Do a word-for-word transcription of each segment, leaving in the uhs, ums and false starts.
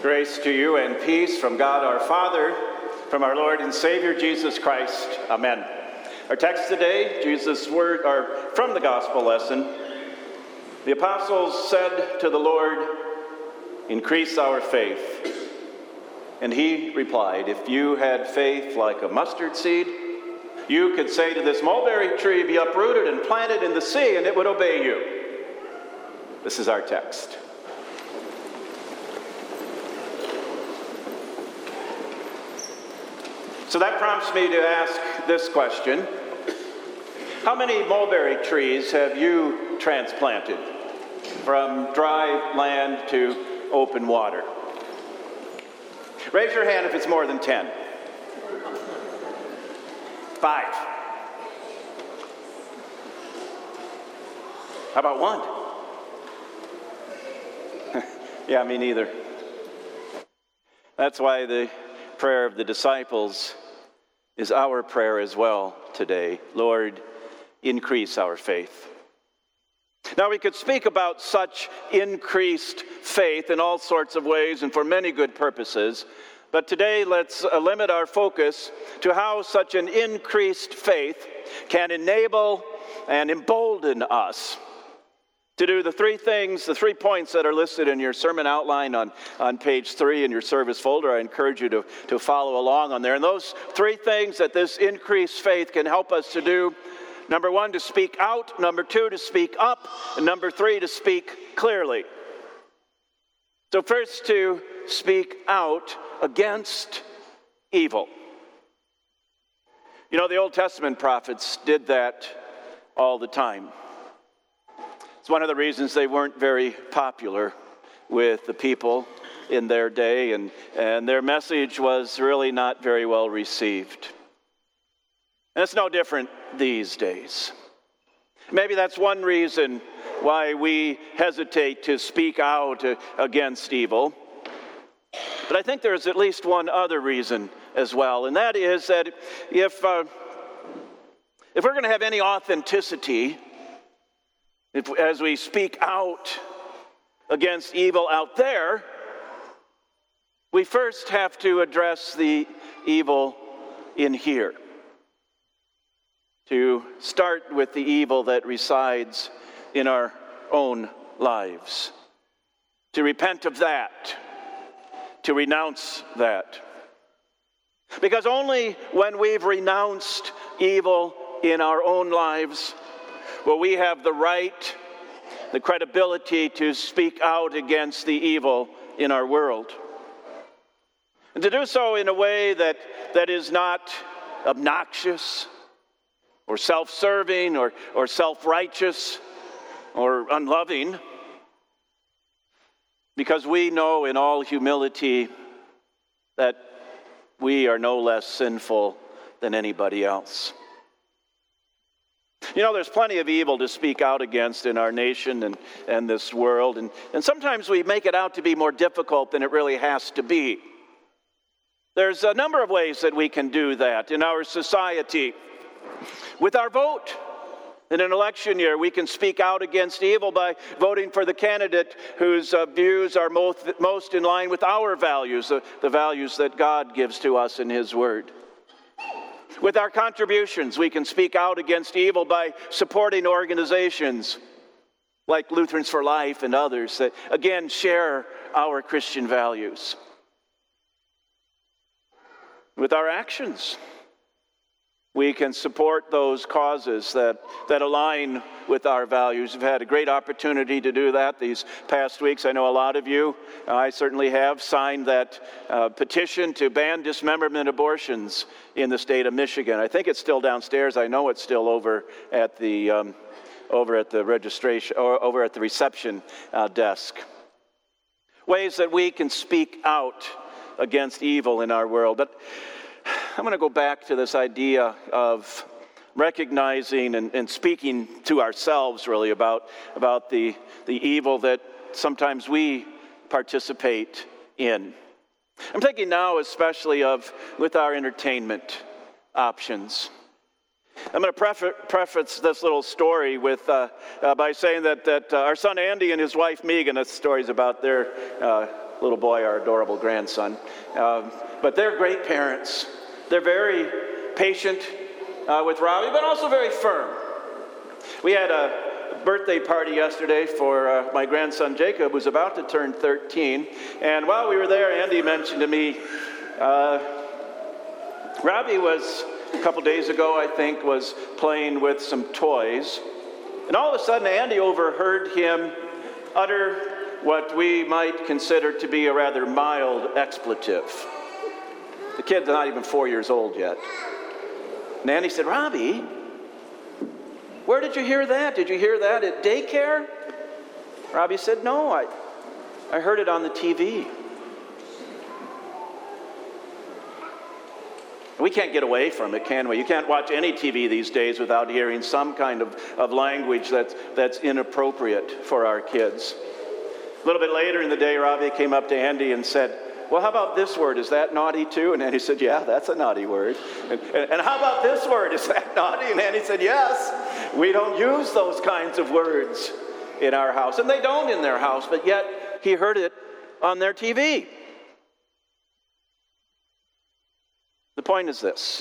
Grace to you and peace from God our Father, from our Lord and Savior Jesus Christ. Amen. Our text today, Jesus' word, or from the gospel lesson. The apostles said to the Lord, "Increase our faith." And he replied, "If you had faith like a mustard seed, you could say to this mulberry tree, be uprooted and planted in the sea, and it would obey you." This is our text. So that prompts me to ask this question. How many mulberry trees have you transplanted from dry land to open water? Raise your hand if it's more than ten. Five. How about one? Yeah, me neither. That's why the prayer of the disciples is our prayer as well today. Lord, increase our faith. Now, we could speak about such increased faith in all sorts of ways and for many good purposes, but today let's uh, limit our focus to how such an increased faith can enable and embolden us to do the three things, the three points that are listed in your sermon outline on, on page three in your service folder. I encourage you to, to follow along on there. And those three things that this increased faith can help us to do: number one, to speak out; number two, to speak up; and number three, to speak clearly. So first, to speak out against evil. You know, the Old Testament prophets did that all the time. It's one of the reasons they weren't very popular with the people in their day, and, and their message was really not very well received. And it's no different these days. Maybe that's one reason why we hesitate to speak out against evil. But I think there's at least one other reason as well, and that is that if, uh, if we're going to have any authenticity, If, as we speak out against evil out there, we first have to address the evil in here. To start with the evil that resides in our own lives. To repent of that. To renounce that. Because only when we've renounced evil in our own lives will we have the right, the credibility to speak out against the evil in our world. And to do so in a way that, that is not obnoxious or self-serving or, or self-righteous or unloving, because we know in all humility that we are no less sinful than anybody else. You know, there's plenty of evil to speak out against in our nation and, and this world, and, and sometimes we make it out to be more difficult than it really has to be. There's a number of ways that we can do that in our society. With our vote. In an election year, we can speak out against evil by voting for the candidate whose uh, views are most, most in line with our values, the, the values that God gives to us in His Word. With our contributions, we can speak out against evil by supporting organizations like Lutherans for Life and others that, again, share our Christian values. With our actions, we can support those causes that, that align with our values. We've had a great opportunity to do that these past weeks. I know a lot of you, uh, I certainly have, signed that uh, petition to ban dismemberment abortions in the state of Michigan. I think it's still downstairs. I know it's still over at the um, over at the registration or over at the reception uh, desk. Ways that we can speak out against evil in our world. But I'm going to go back to this idea of recognizing and, and speaking to ourselves really about, about the, the evil that sometimes we participate in. I'm thinking now especially of with our entertainment options. I'm going to preface, preface this little story with uh, uh, by saying that, that uh, our son Andy and his wife Megan, this story's about their uh, little boy, our adorable grandson. Uh, but they're great parents. They're very patient uh, with Robbie, but also very firm. We had a birthday party yesterday for uh, my grandson Jacob, who's about to turn thirteen. And while we were there, Andy mentioned to me, uh, Robbie was, a couple days ago, I think, was playing with some toys. And all of a sudden, Andy overheard him utter what we might consider to be a rather mild expletive. The kid's not even four years old yet. And Andy said, Robbie, where did you hear that? Did you hear that at daycare? Robbie said, no, I, I heard it on the T V. We can't get away from it, can we? You can't watch any T V these days without hearing some kind of, of language that's, that's inappropriate for our kids. A little bit later in the day, Robbie came up to Andy and said, well, how about this word? Is that naughty too? And Andy said, yeah, that's a naughty word. And, and, and how about this word? Is that naughty? And Andy said, yes. We don't use those kinds of words in our house. And they don't in their house, but yet he heard it on their T V. The point is this.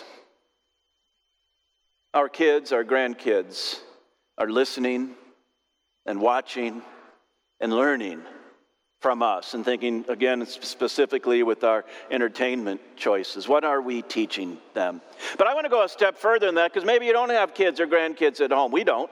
Our kids, our grandkids are listening and watching and learning from us and thinking, again, specifically with our entertainment choices. What are we teaching them? But I want to go a step further than that, because maybe you don't have kids or grandkids at home. We don't.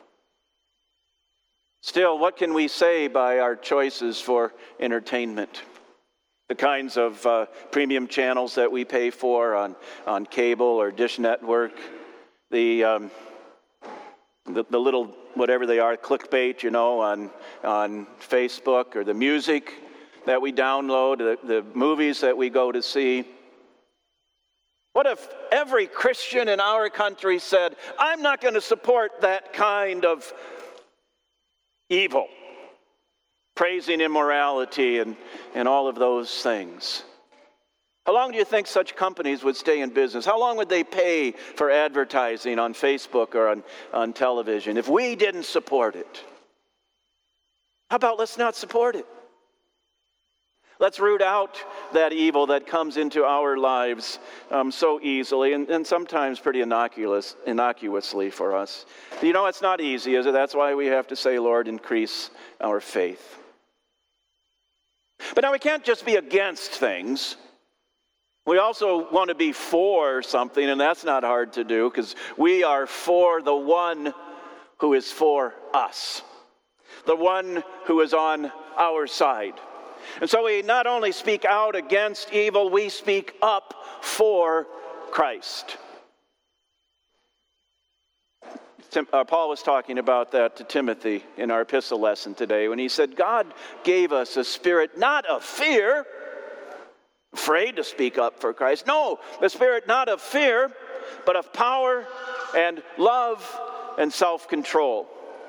Still, what can we say by our choices for entertainment? The kinds of uh, premium channels that we pay for on, on cable or Dish Network, the, um, the the little whatever they are, clickbait, you know, on on Facebook, or the music that we download, the, the movies that we go to see. What if every Christian in our country said, I'm not going to support that kind of evil, praising immorality and, and all of those things? How long do you think such companies would stay in business? How long would they pay for advertising on Facebook or on, on television if we didn't support it? How about let's not support it? Let's root out that evil that comes into our lives um, so easily and, and sometimes pretty innocuous, innocuously for us. You know, it's not easy, is it? That's why we have to say, Lord, increase our faith. But now we can't just be against things. We also want to be for something, and that's not hard to do because we are for the one who is for us, the one who is on our side. And so we not only speak out against evil, we speak up for Christ. Tim, uh, Paul was talking about that to Timothy in our epistle lesson today when he said, God gave us a spirit not of fear, afraid to speak up for Christ. No, the spirit not of fear, but of power and love and self-control.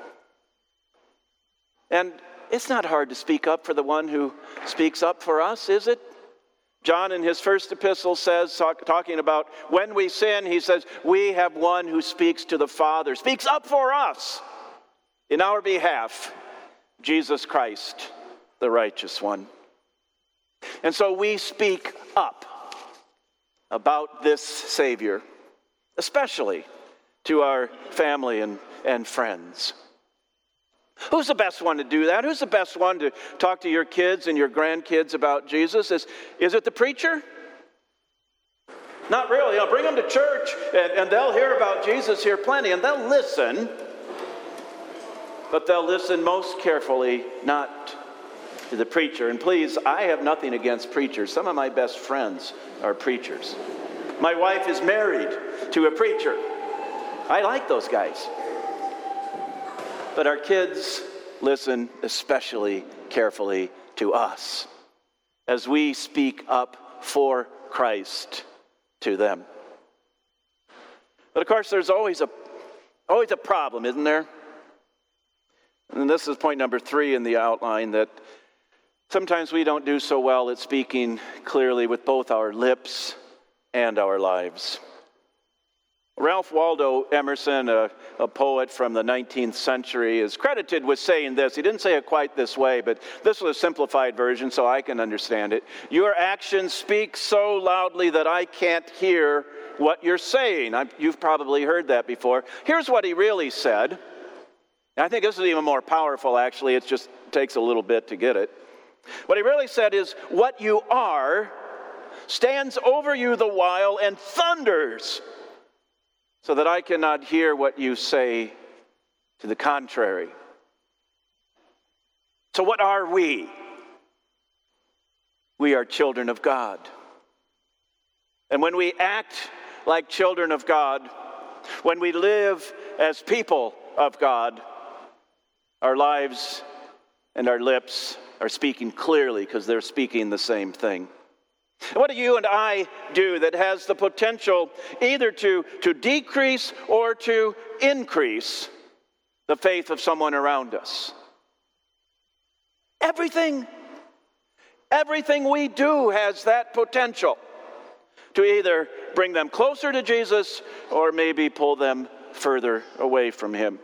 And it's not hard to speak up for the one who speaks up for us, is it? John in his first epistle says, talk, talking about when we sin, he says, we have one who speaks to the Father, speaks up for us in our behalf, Jesus Christ, the righteous one. And so we speak up about this Savior, especially to our family and, and friends. Who's the best one to do that? Who's the best one to talk to your kids and your grandkids about Jesus? Is, is it the preacher? Not really. You know, bring them to church and, and they'll hear about Jesus here plenty and they'll listen, but they'll listen most carefully not to the preacher. And please, I have nothing against preachers. Some of my best friends are preachers. My wife is married to a preacher. I like those guys. But our kids listen especially carefully to us as we speak up for Christ to them. But of course, there's always a always a problem, isn't there? And this is point number three in the outline, that sometimes we don't do so well at speaking clearly with both our lips and our lives. Ralph Waldo Emerson, a, a poet from the nineteenth century, is credited with saying this. He didn't say it quite this way, but this was a simplified version so I can understand it. Your actions speak so loudly that I can't hear what you're saying. I've, you've probably heard that before. Here's what he really said. And I think this is even more powerful, actually. It just takes a little bit to get it. What he really said is, what you are stands over you the while and thunders, so that I cannot hear what you say to the contrary. So what are we? We are children of God. And when we act like children of God, when we live as people of God, our lives and our lips are speaking clearly because they're speaking the same thing. What do you and I do that has the potential either to, to decrease or to increase the faith of someone around us? Everything, everything we do has that potential to either bring them closer to Jesus or maybe pull them further away from him.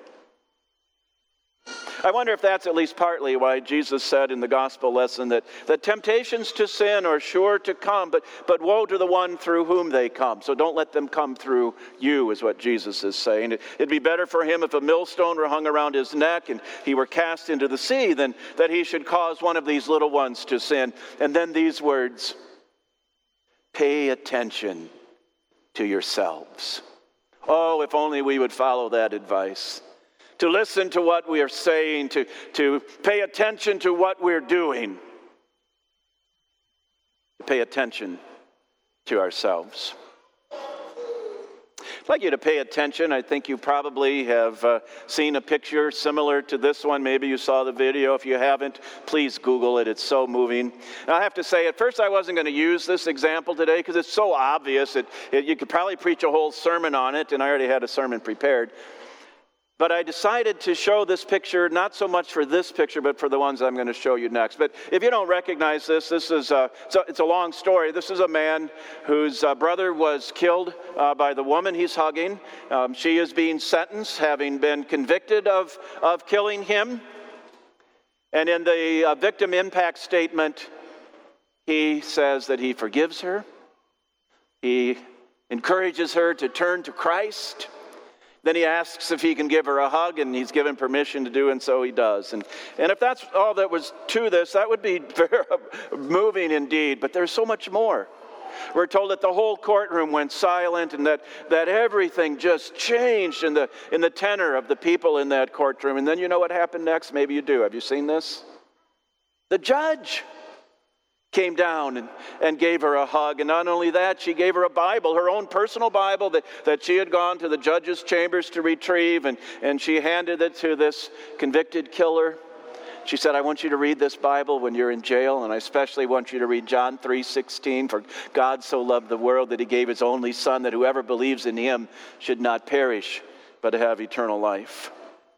I wonder if that's at least partly why Jesus said in the gospel lesson that, that temptations to sin are sure to come, but, but woe to the one through whom they come. So don't let them come through you, is what Jesus is saying. It, it'd be better for him if a millstone were hung around his neck and he were cast into the sea than that he should cause one of these little ones to sin. And then these words, pay attention to yourselves. Oh, if only we would follow that advice. To listen to what we are saying, to, to pay attention to what we're doing, to pay attention to ourselves. I'd like you to pay attention. I think you probably have uh, seen a picture similar to this one. Maybe you saw the video. If you haven't, please Google it. It's so moving. And I have to say, at first I wasn't going to use this example today because it's so obvious. It, it, you could probably preach a whole sermon on it, and I already had a sermon prepared. But I decided to show this picture, not so much for this picture, but for the ones I'm going to show you next. But if you don't recognize this, this is a, so it's a long story. This is a man whose uh, brother was killed uh, by the woman he's hugging. Um, she is being sentenced, having been convicted of, of killing him. And in the uh, victim impact statement, he says that he forgives her. He encourages her to turn to Christ. Then he asks if he can give her a hug, and he's given permission to do, and so he does. And, and if that's all that was to this, that would be very moving indeed. But there's so much more. We're told that the whole courtroom went silent and that, that everything just changed in the, in the tenor of the people in that courtroom. And then you know what happened next? Maybe you do. Have you seen this? The judge came down and, and gave her a hug. And not only that, she gave her a Bible, her own personal Bible that, that she had gone to the judge's chambers to retrieve. And, and she handed it to this convicted killer. She said, I want you to read this Bible when you're in jail, and I especially want you to read John three sixteen. For God so loved the world that he gave his only son, that whoever believes in him should not perish, but have eternal life.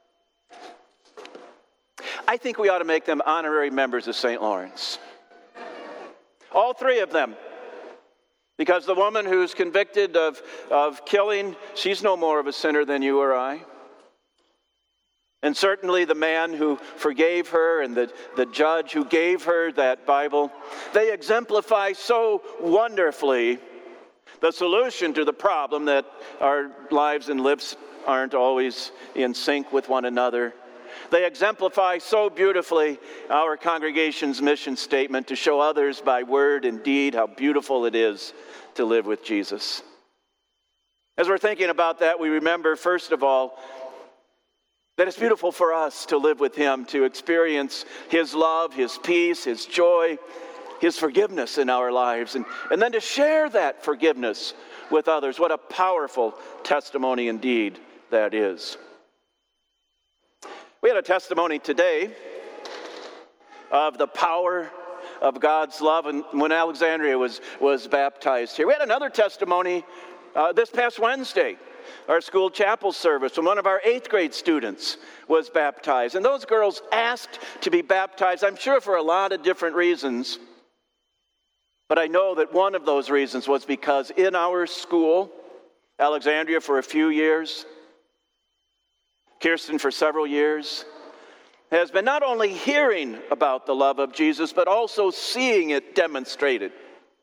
I think we ought to make them honorary members of Saint Lawrence. All three of them. Because the woman who's convicted of, of killing, she's no more of a sinner than you or I. And certainly the man who forgave her and the, the judge who gave her that Bible, they exemplify so wonderfully the solution to the problem that our lives and lips aren't always in sync with one another. They exemplify so beautifully our congregation's mission statement to show others by word and deed how beautiful it is to live with Jesus. As we're thinking about that, we remember, first of all, that it's beautiful for us to live with him, to experience his love, his peace, his joy, his forgiveness in our lives, and, and then to share that forgiveness with others. What a powerful testimony indeed that is. We had a testimony today of the power of God's love and when Alexandria was, was baptized here. We had another testimony uh, this past Wednesday. Our school chapel service, when one of our eighth grade students was baptized. And those girls asked to be baptized, I'm sure for a lot of different reasons. But I know that one of those reasons was because in our school, Alexandria for a few years, Kirsten for several years, has been not only hearing about the love of Jesus, but also seeing it demonstrated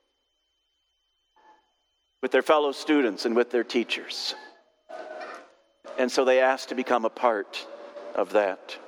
with their fellow students and with their teachers. And so they asked to become a part of that.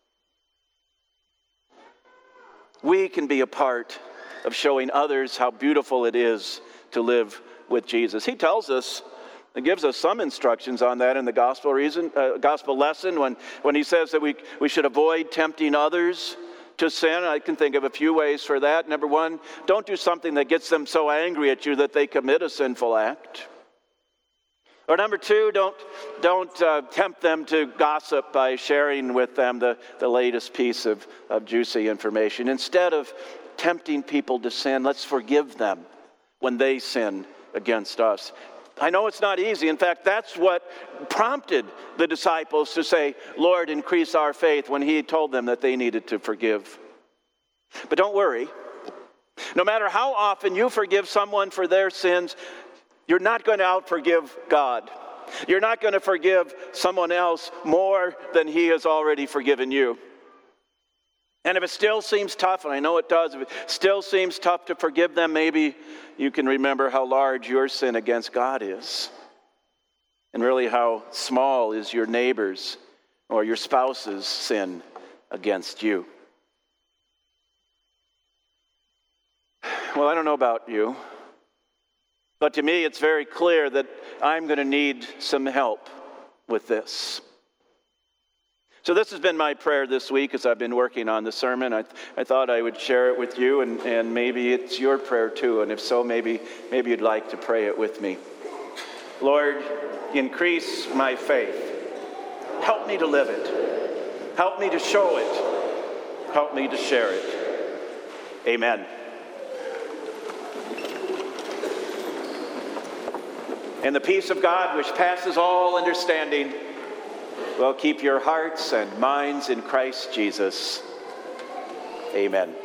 We can be a part of showing others how beautiful it is to live with Jesus. He tells us and gives us some instructions on that in the gospel reason, uh, gospel lesson when, when he says that we, we should avoid tempting others to sin. I can think of a few ways for that. Number one, don't do something that gets them so angry at you that they commit a sinful act. Or number two, don't, don't uh, tempt them to gossip by sharing with them the, the latest piece of, of juicy information. Instead of tempting people to sin, let's forgive them when they sin against us. I know it's not easy. In fact, that's what prompted the disciples to say, Lord, increase our faith, when he told them that they needed to forgive. But don't worry. No matter how often you forgive someone for their sins, you're not going to out-forgive God. You're not going to forgive someone else more than he has already forgiven you. And if it still seems tough, and I know it does, if it still seems tough to forgive them, maybe you can remember how large your sin against God is. And really how small is your neighbor's or your spouse's sin against you. Well, I don't know about you, but to me it's very clear that I'm going to need some help with this. So this has been my prayer this week as I've been working on the sermon. I, I thought I would share it with you, and, and maybe it's your prayer too. And if so, maybe, maybe you'd like to pray it with me. Lord, increase my faith. Help me to live it. Help me to show it. Help me to share it. Amen. And the peace of God, which passes all understanding, will keep your hearts and minds in Christ Jesus. Amen.